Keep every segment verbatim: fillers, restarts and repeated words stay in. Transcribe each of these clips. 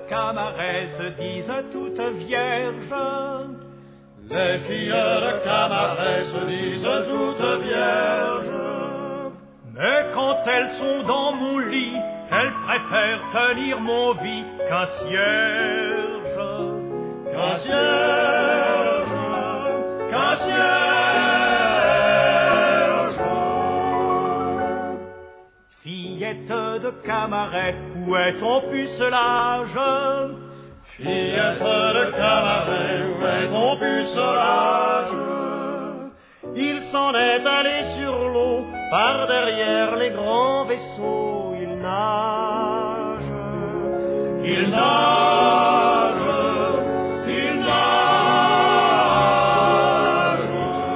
Camaret se disent toutes vierges. Les filles de Camaret se disent toutes vierges. Mais quand elles sont dans mon lit, elles préfèrent tenir mon vie qu'un cierge. Qu'un cierge, qu'un cierge. Fillette de Camaret, où est ton pucelage? Fillette de Camaret, où est ton pucelage? Il s'en est allé sur l'eau, par derrière les grands vaisseaux, il nage. Il nage, il nage.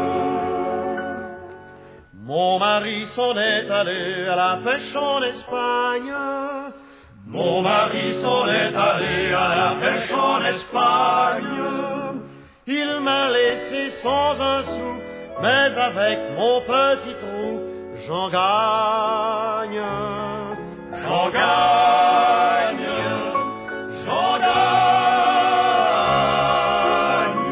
Mon mari s'en est allé à la pêche en Espagne. Mon mari s'en est allé à la pêche en Espagne. Il m'a laissé sans un sou, mais avec mon petit trou, j'en gagne, j'en gagne, j'en gagne.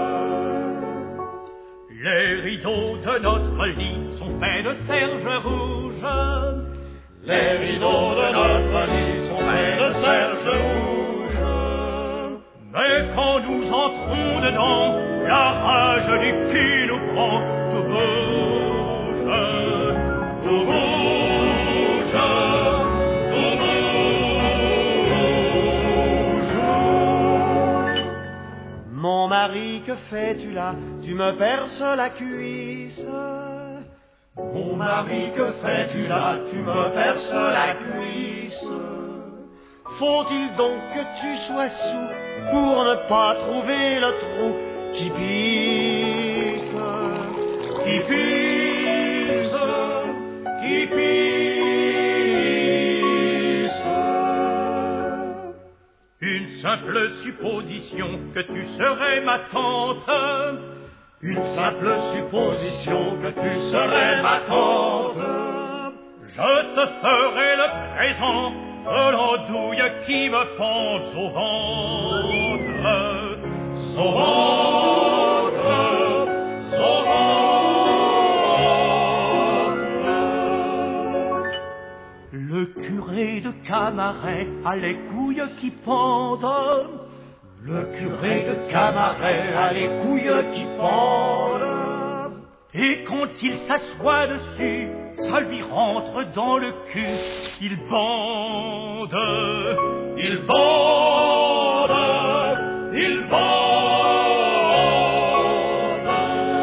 Les rideaux de notre lit sont faits de serge rouge. Les rideaux de notre lit sont faits de serge rouge. Mais quand nous entrons dedans, la rage du cul nous prend tout rouge, tout rouge, tout rouge. Mon mari, que fais-tu là? Tu me perces la cuisse. Mon mari, que fais-tu là? Tu me perces la cuisse. Faut-il donc que tu sois soûl pour ne pas trouver le trou qui pisse, qui pisse, qui pisse? Une simple supposition que tu serais ma tante. Une simple supposition que tu serais ma tante. Je te ferai le présent de l'andouille qui me pense au ventre, au ventre, au ventre. Le curé de Camaret a les couilles qui pendent. Le curé de Camaret a les couilles qui pendent. Et quand il s'assoit dessus, ça lui rentre dans le cul. Il bande, il bande, il bande.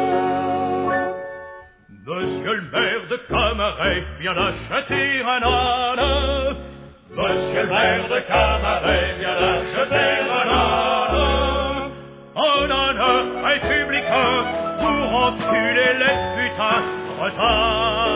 Monsieur le maire de Camaret vient d'acheter un âne. Monsieur le maire de Camaret vient d'acheter un âne. Un âne républicain pour enculer les putains retard.